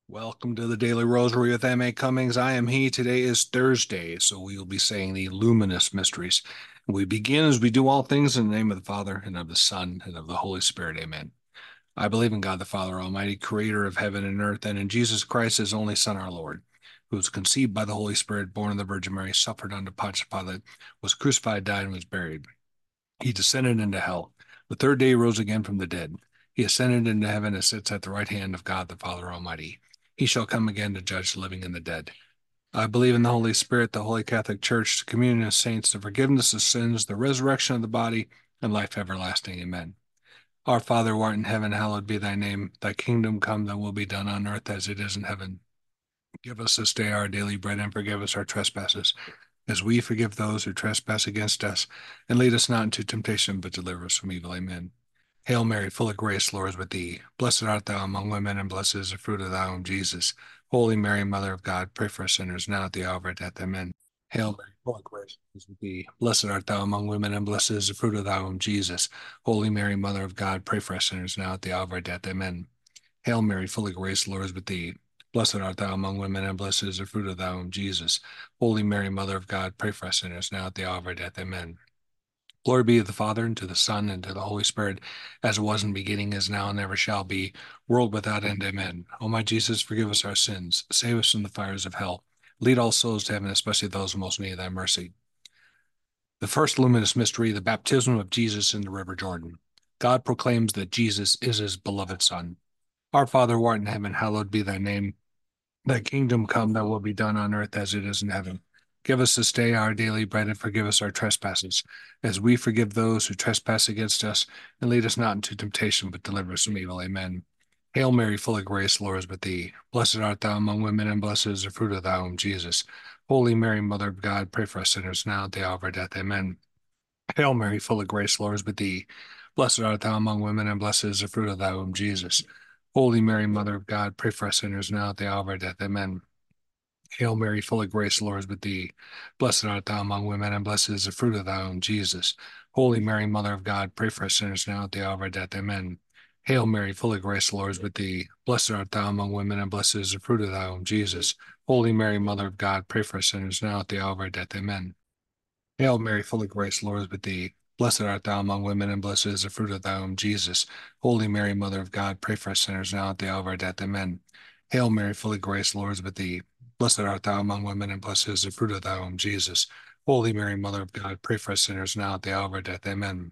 Welcome to the Daily Rosary with M.A. Cummings. I am he. Today is Thursday, so we will be saying the luminous mysteries. We begin as we do all things in the name of the Father, and of the Son, and of the Holy Spirit. Amen. I believe in God the Father Almighty, creator of heaven and earth, and in Jesus Christ, his only Son, our Lord, who was conceived by the Holy Spirit, born of the Virgin Mary, suffered under Pontius Pilate, was crucified, died, and was buried. He descended into hell. The third day he rose again from the dead. He ascended into heaven and sits at the right hand of God the Father Almighty. He shall come again to judge the living and the dead. I believe in the Holy Spirit, the Holy Catholic Church, the communion of saints, the forgiveness of sins, the resurrection of the body, and life everlasting. Amen. Our Father, who art in heaven, hallowed be thy name. Thy kingdom come, thy will be done on earth as it is in heaven. Give us this day our daily bread, and forgive us our trespasses, as we forgive those who trespass against us. And lead us not into temptation, but deliver us from evil. Amen. Hail Mary, full of grace, the Lord is with thee. Blessed art thou among women, and blessed is the fruit of thy womb, Jesus. Holy Mary, Mother of God, pray for us sinners, now at the hour of our death. Amen. Hail Mary, full of grace, the Lord is with thee. Blessed art thou among women, and blessed is the fruit of thy womb, Jesus. Holy Mary, Mother of God, pray for us sinners, now at the hour of our death. Amen. Hail Mary, full of grace, the Lord is with thee. Blessed art thou among women, and blessed is the fruit of thy womb, Jesus. Holy Mary, Mother of God, pray for us sinners, now at the hour of our death. Amen. Glory be to the Father, and to the Son, and to the Holy Spirit, as it was in the beginning, is now, and ever shall be, world without end. Amen. O my Jesus, forgive us our sins, save us from the fires of hell, lead all souls to heaven, especially those who most need thy mercy. The first luminous mystery, the baptism of Jesus in the river Jordan. God proclaims that Jesus is his beloved Son. Our Father, who art in heaven, hallowed be thy name. Thy kingdom come, thy will be done on earth as it is in heaven. Give us this day our daily bread, and forgive us our trespasses, as we forgive those who trespass against us. And lead us not into temptation, but deliver us from evil. Amen. Hail Mary, full of grace, the Lord is with thee. Blessed art thou among women, and blessed is the fruit of thy womb, Jesus. Holy Mary, Mother of God, pray for us sinners, now at the hour of our death. Amen. Hail Mary, full of grace, the Lord is with thee. Blessed art thou among women, and blessed is the fruit of thy womb, Jesus. Holy Mary, Mother of God, pray for us sinners, now at the hour of our death. Amen. Hail Mary, full of grace, the Lord is with thee. Blessed art thou among women, and blessed is the fruit of thy womb, Jesus. Holy Mary, Mother of God, pray for us sinners now at the hour of our death. Amen. Hail Mary, full of grace, the Lord is with thee. Blessed art thou among women, and blessed is the fruit of thy womb, Jesus. Holy Mary, Mother of God, pray for us sinners now at the hour of our death. Amen. Hail Mary, full of grace, the Lord is with thee. Blessed art thou among women, and blessed is the fruit of thy womb, Jesus. Holy Mary, Mother of God, pray for us sinners now at the hour of our death. Amen. Hail Mary, full of grace, the Lord is with thee. Blessed art thou among women, and blessed is the fruit of thy womb, Jesus. Holy Mary, Mother of God, pray for us sinners now at the hour of our death. Amen.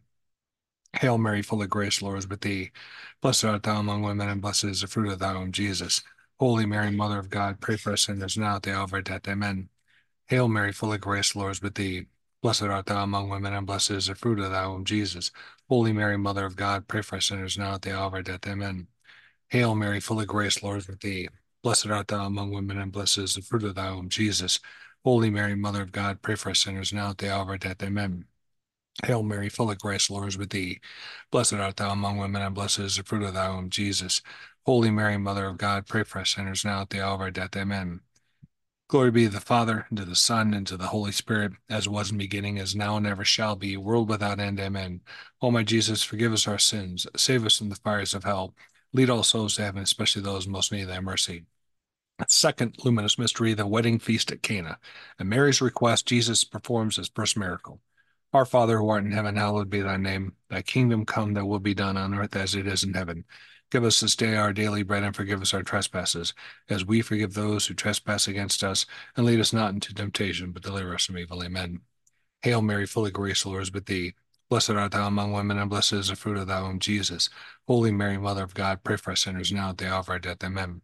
Hail Mary, full of grace, the Lord is with thee. Blessed art thou among women, and blessed is the fruit of thy womb, Jesus. Holy Mary, Mother of God, pray for us sinners now at the hour of our death. Amen. Hail Mary, full of grace, the Lord is with thee. Blessed art thou among women, and blessed is the fruit of thy womb, Jesus. Holy Mary, Mother of God, pray for us sinners now at the hour of our death. Amen. Hail Mary, full of grace, the Lord is with thee. Blessed art thou among women, and blessed is the fruit of thy womb, Jesus. Holy Mary, Mother of God, pray for us sinners now at the hour of our death. Amen. Hail Mary, full of grace, the Lord is with thee. Blessed art thou among women, and blessed is the fruit of thy womb, Jesus. Holy Mary, Mother of God, pray for us sinners now at the hour of our death. Amen. Glory be to the Father, and to the Son, and to the Holy Spirit, as was in the beginning, as now, and ever shall be, world without end. Amen. O my Jesus, forgive us our sins, save us from the fires of hell, lead all souls to heaven, especially those most need thy mercy. Second luminous mystery, the wedding feast at Cana. At Mary's request, Jesus performs his first miracle. Our Father, who art in heaven, hallowed be thy name. Thy kingdom come, thy will be done on earth as it is in heaven. Give us this day our daily bread, and forgive us our trespasses, as we forgive those who trespass against us. And lead us not into temptation, but deliver us from evil. Amen. Hail Mary, full of grace, the Lord is with thee. Blessed art thou among women, and blessed is the fruit of thy womb, Jesus. Holy Mary, Mother of God, pray for us sinners now at the hour of our death. Amen.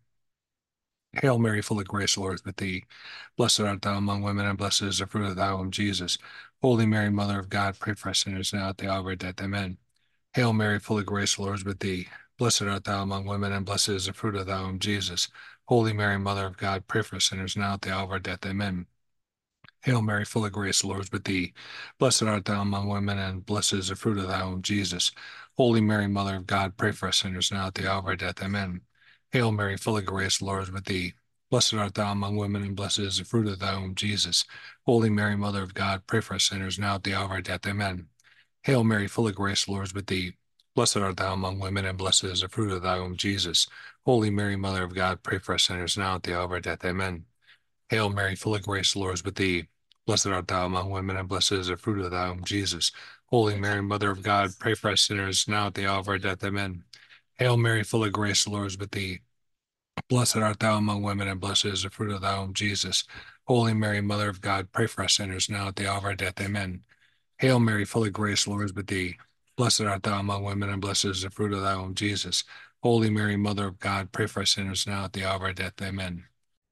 Hail Mary, full of grace, the Lord is with thee. Blessed art thou among women, and blessed is the fruit of thy womb, Jesus. Holy Mary, Mother of God, pray for us sinners now at the hour of our death. Amen. Hail Mary, full of grace, the Lord is with thee. Blessed art thou among women, and blessed is the fruit of thy womb, Jesus. Holy Mary, Mother of God, pray for us sinners now at the hour of our death. Amen. Hail Mary, full of grace, the Lord is with thee. Blessed art thou among women, and blessed is the fruit of thy womb, Jesus. Holy Mary, Mother of God, pray for us sinners now at the hour of our death. Amen. Hail Mary, full of grace, the Lord is with thee. Blessed art thou among women, and blessed is the fruit of thy womb, Jesus. Holy Mary, Mother of God, pray for us sinners now at the hour of our death. Amen. Hail Mary, full of grace, the Lord is with thee. Blessed art thou among women, and blessed is the fruit of thy womb, Jesus. Holy Mary, Mother of God, pray for us sinners now at the hour of our death. Amen. Hail Mary, full of grace, the Lord is with thee. Blessed art thou among women, and blessed is the fruit of thy womb, Jesus. Holy Mary, Mother of God, pray for us sinners now at the hour of our death. Amen. Hail Mary, full of grace, the Lord is with thee. Blessed art thou among women, and blessed is the fruit of thy womb, Jesus. Holy Mary, Mother of God, pray for us sinners now at the hour of our death. Amen. Hail Mary, full of grace, the Lord is with thee. Blessed art thou among women, and blessed is the fruit of thy womb, Jesus. Holy Mary, Mother of God, pray for us sinners now at the hour of our death. Amen.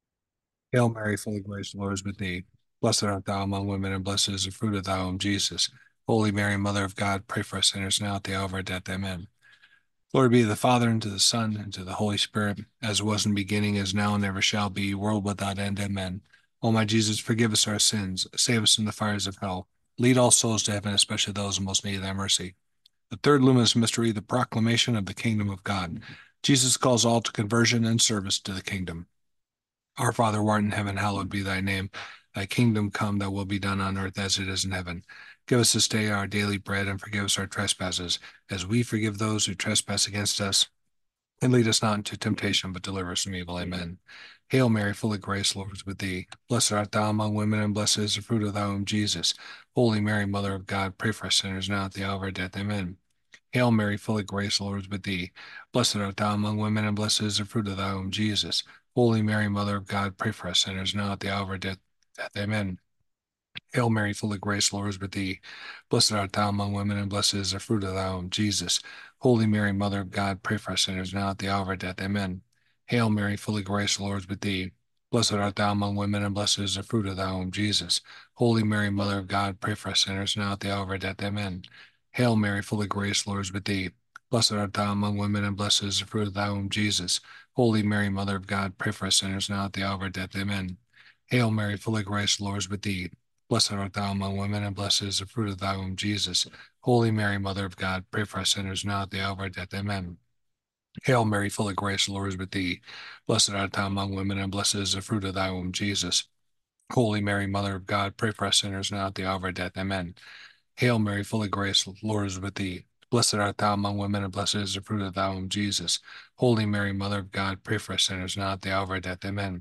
Hail Mary, full of grace, the Lord is with thee. Blessed art thou among women, and blessed is the fruit of thy womb, Jesus. Holy Mary, Mother of God, pray for us sinners now at the hour of our death. Amen. Glory be to the Father, and to the Son, and to the Holy Spirit, as it was in the beginning, is now, and ever shall be, world without end. Amen. O my Jesus, forgive us our sins, save us from the fires of hell. Lead all souls to heaven, especially those in most need of thy mercy. The third luminous mystery, the proclamation of the kingdom of God. Jesus calls all to conversion and service to the kingdom. Our Father, who art in heaven, hallowed be thy name. Thy kingdom come, thy will be done on earth as it is in heaven. Give us this day our daily bread, and forgive us our trespasses, as we forgive those who trespass against us. And lead us not into temptation, but deliver us from evil. Amen. Hail Mary, full of grace, the Lord is with thee. Blessed art thou among women, and blessed is the fruit of thy womb, Jesus. Holy Mary, Mother of God, pray for us sinners now at the hour of our death. Amen. Hail Mary, full of grace, the Lord is with thee. Blessed art thou among women, and blessed is the fruit of thy womb, Jesus. Holy Mary, Mother of God, pray for us sinners now at the hour of our death. Amen. Hail Mary, full of grace, the Lord is with thee. Blessed art thou among women, and blessed is the fruit of thy womb, Jesus. Holy Mary, Mother of God, pray for us sinners now at the hour of our death. Amen. Hail Mary, full of grace, the Lord is with thee. Blessed art thou among women, and blessed is the fruit of thy womb, Jesus. Holy Mary, Mother of God, pray for us sinners now at the hour of our death. Amen. Hail Mary, full of grace, the Lord is with thee. Blessed art thou among women, and blessed is the fruit of thy womb, Jesus. Holy Mary, Mother of God, pray for us sinners now at the hour of our death. Amen. Hail Mary, full of grace, the Lord is with thee. Blessed art thou among women, and blessed is the fruit of thy womb, Jesus. Holy Mary, Mother of God, pray for us sinners now at the hour of our death. Amen. Hail Mary, full of grace, the Lord is with thee. Blessed art thou among women, and blessed is the fruit of thy womb, Jesus. Holy Mary, Mother of God, pray for us sinners now at the hour of our death. Amen. Hail Mary, full of grace, the Lord is with thee. Blessed art thou among women, and blessed is the fruit of thy womb, Jesus. Holy Mary, Mother of God, pray for us sinners now at the hour of our death. Amen.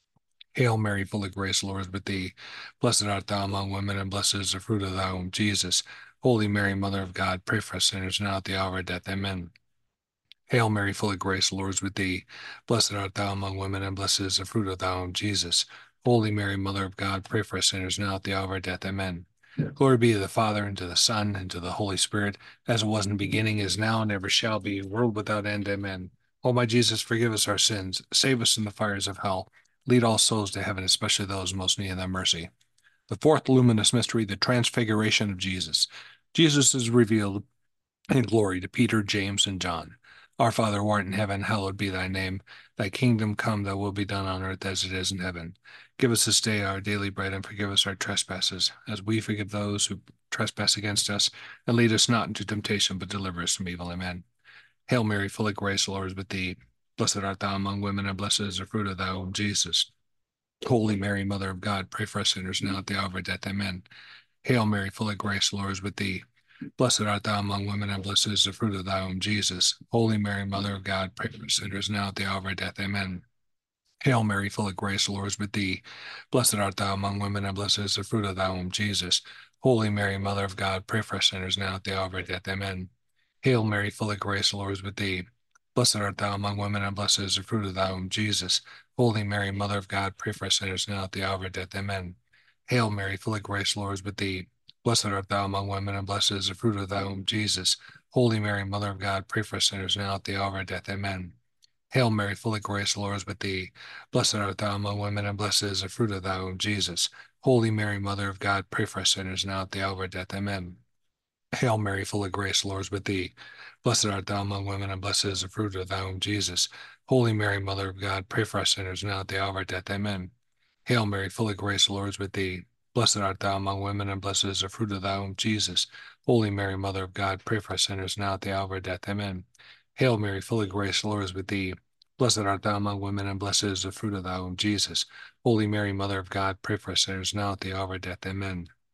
Hail Mary, full of grace, the Lord is with thee. Blessed art thou among women, and blessed is the fruit of thy womb, Jesus. Holy Mary, Mother of God, pray for us sinners now at the hour of our death. Amen. Hail Mary, full of grace, the Lord is with thee. Blessed art thou among women, and blessed is the fruit of thy womb, Jesus. Holy Mary, Mother of God, pray for us sinners now at the hour of our death. Amen. Glory be to the Father, and to the Son, and to the Holy Spirit, as it was in the beginning, is now, and ever shall be, world without end. Amen. O my Jesus, forgive us our sins, save us from the fires of hell, lead all souls to heaven, especially those most in need of thy mercy. The fourth luminous mystery, the transfiguration of Jesus. Jesus is revealed in glory to Peter, James, and John. Our Father, who art in heaven, hallowed be thy name. Thy kingdom come, thy will be done on earth as it is in heaven. Give us this day our daily bread, and forgive us our trespasses, as we forgive those who trespass against us. And lead us not into temptation, but deliver us from evil. Amen. Hail Mary, full of grace, the Lord is with thee. Blessed art thou among women, and blessed is the fruit of thy womb, Jesus. Holy Mary, Mother of God, pray for us sinners now at the hour of our death. Amen. Hail Mary, full of grace, the Lord is with thee. Blessed art thou among women, and blessed is the fruit of thy womb, Jesus. Holy Mary, Mother of God, pray for us sinners now at the hour of our death. Amen. Hail Mary, full of grace, the Lord is with thee. Blessed art thou among women, and blessed is the fruit of thy womb, Jesus. Holy Mary, Mother of God, pray for us sinners now at the hour of our death. Amen. Hail Mary, full of grace, the Lord is with thee. Blessed art thou among women, and blessed is the fruit of thy womb, Jesus. Holy Mary, Mother of God, pray for us sinners now at the hour of our death. Amen. Hail Mary, full of grace, the Lord is with thee. Blessed art thou among women, and blessed is the fruit of thy womb, Jesus. Holy Mary, Mother of God, pray for us sinners now at the hour of our death. Amen. Hail Mary, full of grace, the Lord is with thee. Blessed art thou among women, and blessed is the fruit of thy womb, Jesus. Holy Mary, Mother of God, pray for us sinners now at the hour of our death. Amen. Hail Mary, full of grace, the Lord is with thee. Blessed art thou among women, and blessed is the fruit of thy womb, Jesus. Holy Mary, Mother of God, pray for us sinners now at the hour of our death. Amen. Hail Mary, full of grace, the Lord is with thee. Blessed art thou among women, and blessed is the fruit of thy womb, Jesus. Holy Mary, Mother of God, pray for us sinners now at the hour of our death. Amen. Hail Mary, full of grace, the Lord is with thee. Blessed art thou among women, and blessed is the fruit of thy womb, Jesus. Holy Mary, Mother of God, pray for us sinners now at the hour of our death. Amen.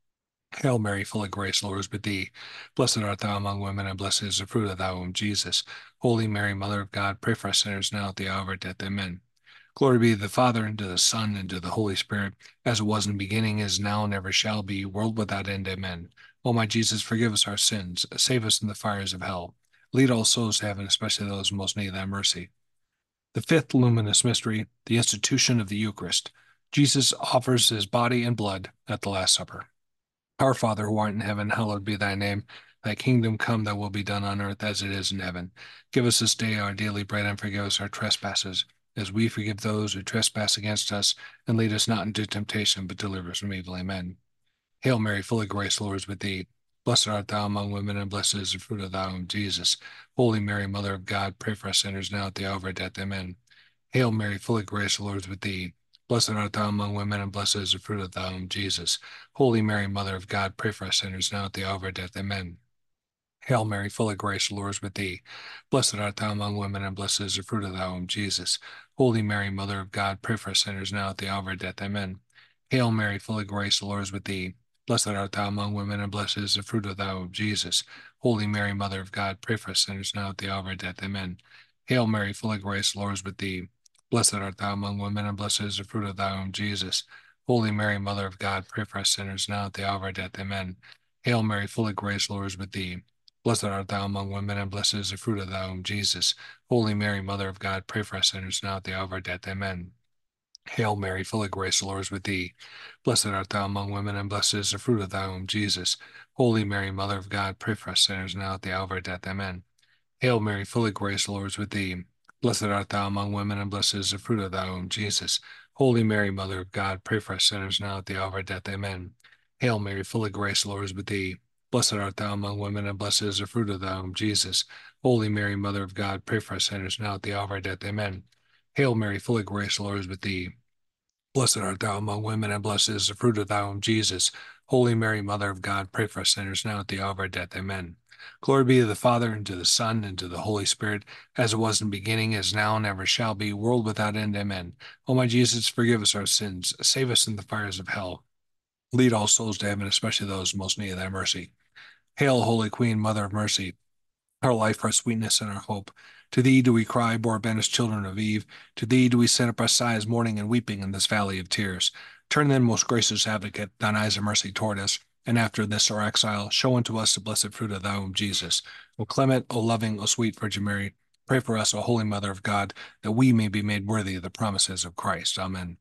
Hail Mary, full of grace, the Lord is with thee. Blessed art thou among women, and blessed is the fruit of thy womb, Jesus. Holy Mary, Mother of God, pray for us sinners now at the hour of our death. Amen. Glory be to the Father, and to the Son, and to the Holy Spirit, as it was in the beginning, is now, and ever shall be, world without end. Amen. O my Jesus, forgive us our sins, save us from the fires of hell. Lead all souls to heaven, especially those who most need thy mercy. The fifth luminous mystery, the institution of the Eucharist. Jesus offers his body and blood at the Last Supper. Our Father who art in heaven, hallowed be thy name. Thy kingdom come, thy will be done on earth as it is in heaven. Give us this day our daily bread, and forgive us our trespasses, as we forgive those who trespass against us. And lead us not into temptation, but deliver us from evil. Amen. Hail Mary, full of grace, the Lord is with thee. Blessed art thou among women, and blessed is the fruit of thy womb, Jesus. Holy Mary, Mother of God, pray for us sinners now at the hour of our death. Amen. Hail Mary, full of grace, the Lord is with thee. Blessed art thou among women, and blessed is the fruit of thy womb, Jesus. Holy Mary, Mother of God, pray for us sinners now at the hour of our death. Amen. Hail Mary, full of grace, the Lord is with thee. Blessed art thou among women, and blessed is the fruit of thy womb, Jesus. Holy Mary, Mother of God, pray for us sinners now at the hour of our death. Amen. Hail Mary, full of grace, the Lord is with thee. Blessed art thou among women, and blessed is the fruit of thy womb, Jesus. Holy Mary, Mother of God, pray for us sinners now at the hour of our death. Amen. Hail Mary, full of grace, the Lord is with thee. Blessed art thou among women, and blessed is the fruit of thy womb, Jesus. Holy Mary, Mother of God, pray for us sinners now at the hour of our death. Amen. Hail Mary, full of grace, the Lord is with thee. Blessed art thou among women, and blessed is the fruit of thy womb, Jesus. Holy Mary, Mother of God, pray for us sinners now at the hour of our death. Amen. Hail Mary, full of grace, the Lord is with thee. Blessed art thou among women, and blessed is the fruit of thy womb, Jesus. Holy Mary, Mother of God, pray for us sinners now at the hour of our death. Amen. Hail Mary, full of grace, the Lord is with thee. Blessed art thou among women, and blessed is the fruit of thy womb, Jesus. Holy Mary, Mother of God, pray for us sinners now at the hour of our death. Amen. Hail Mary, full of grace, the Lord is with thee. Blessed art thou among women, and blessed is the fruit of thy womb, Jesus. Holy Mary, Mother of God, pray for us sinners now at the hour of our death. Amen. Hail Mary, full of grace, the Lord is with thee. Blessed art thou among women, and blessed is the fruit of thy womb, Jesus. Holy Mary, Mother of God, pray for us sinners now at the hour of our death. Amen. Glory be to the Father, and to the Son, and to the Holy Spirit, as it was in the beginning, is now, and ever shall be, world without end. Amen. O my Jesus, forgive us our sins, save us from the fires of hell. Lead all souls to heaven, especially those most need thy mercy. Hail, Holy Queen, Mother of Mercy, our life, our sweetness, and our hope. To thee do we cry, poor banished children of Eve. To thee do we send up our sighs, mourning and weeping in this valley of tears. Turn then, most gracious advocate, thine eyes of mercy toward us, and after this our exile, show unto us the blessed fruit of thy womb, Jesus. O clement, O loving, O sweet Virgin Mary, pray for us, O holy Mother of God, that we may be made worthy of the promises of Christ. Amen.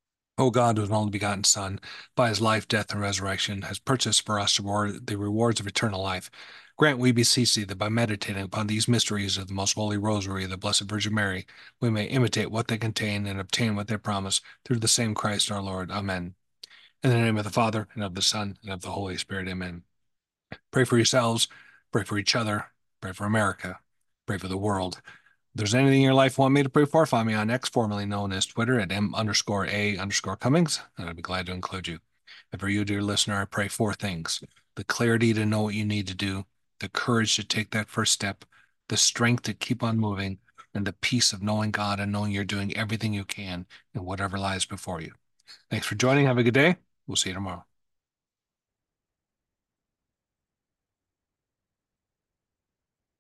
O God, whose only begotten Son, by his life, death, and resurrection, has purchased for us the rewards of eternal life, grant, we beseech thee, that by meditating upon these mysteries of the most holy rosary of the Blessed Virgin Mary, we may imitate what they contain and obtain what they promise, through the same Christ our Lord. Amen. In the name of the Father, and of the Son, and of the Holy Spirit. Amen. Pray for yourselves, pray for each other, pray for America, pray for the world. If there's anything in your life you want me to pray for, find me on X, formerly known as Twitter, at M_A_Cummings, and I'd be glad to include you. And for you, dear listener, I pray four things: the clarity to know what you need to do, the courage to take that first step, the strength to keep on moving, and the peace of knowing God and knowing you're doing everything you can in whatever lies before you. Thanks for joining. Have a good day. We'll see you tomorrow.